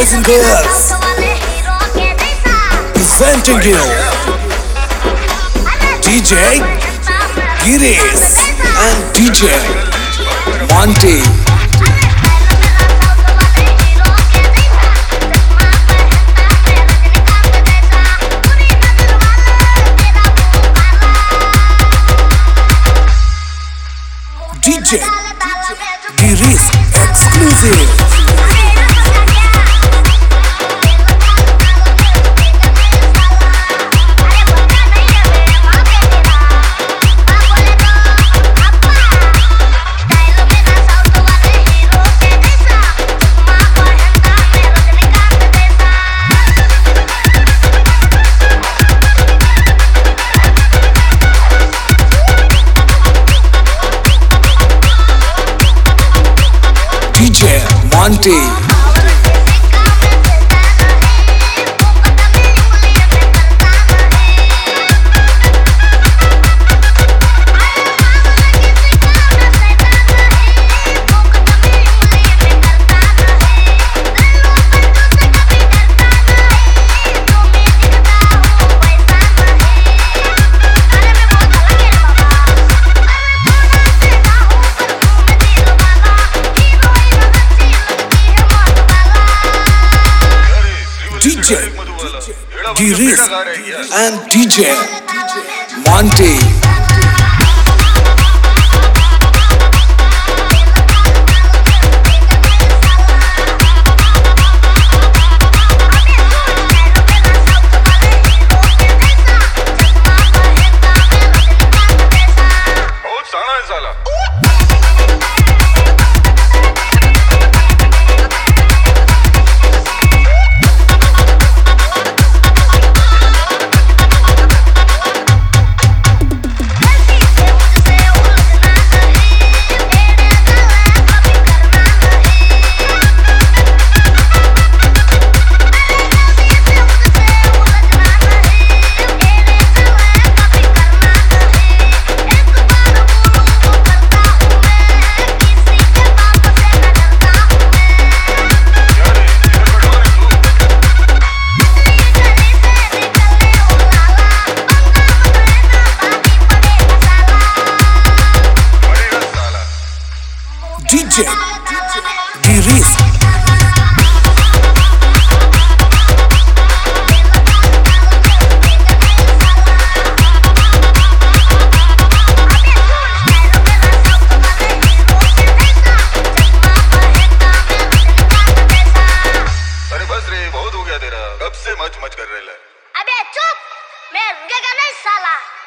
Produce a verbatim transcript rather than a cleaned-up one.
singers presenting you D J Girish and D J Monty. D J Girish exclusive. D J Monty. D J Girish and D J Monty. D J Girish. अरे बस रे, बहुत हो गया तेरा। कब से मच मच कर रहे हैं। अबे चुप, मैं रुकेगा नहीं साला।